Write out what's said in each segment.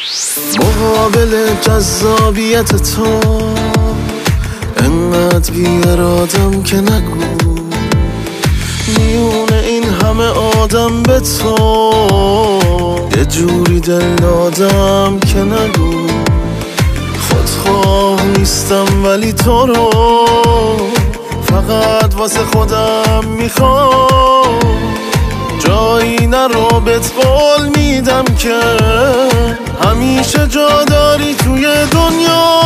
مقابل جذابیت تو انقدر بی ارادم که نگو میونه این همه آدم به تو یه جوری دل دادم که نگو خودخواه نیستم ولی تو رو فقط واسه خودم میخوام جایی نرو بهت قول میدم که همیشه جا داری توی دنیا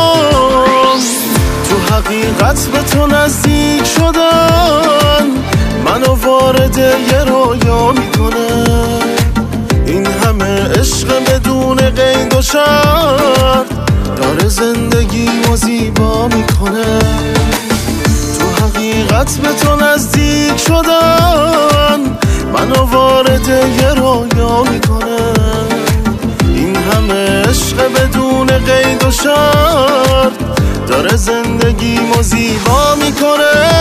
تو حقیقت به تو نزدیک شدن منو وارد یه رویا میکنه این همه عشق بدون قید و شرط داره زندگیمو زیبا میکنه تو حقیقت به تو نزدیک شدن منو وارد یه رویا میکنه این همه عشق بدون قید و شرط داره زندگیمو زیبا میکنه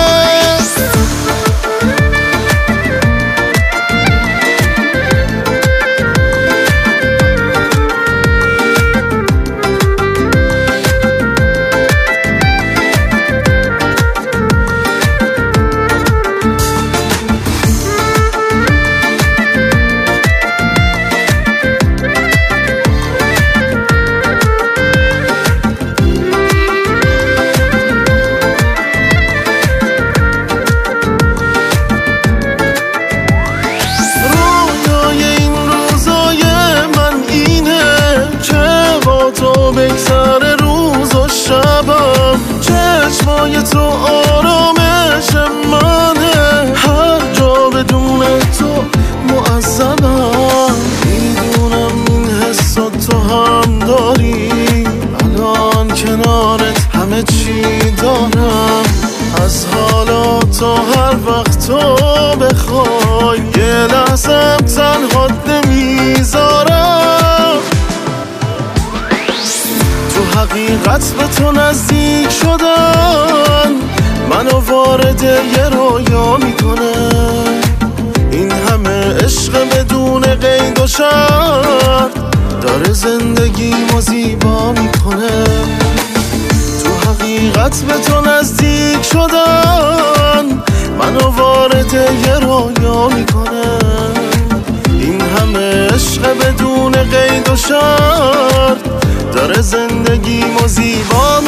بگذره روز و شبم چشمای تو آرامش منه هر جا بدون تو معذبم میدونم این حسا تو هم داری الان کنارت همه چی دارم از حالا تا هر وقت تو بخوای یه لحظم تنهات نمیذارم تو حقیقت به تو نزدیک شدن منو وارد یه رویا میکنه این همه عشق بدون قید و شرط داره زندگیمو زیبا میکنه تو حقیقت به تو نزدیک شدن منو وارد یه رویا میکنه این همه عشق بدون قید و شرط داره زندگیمو زیبا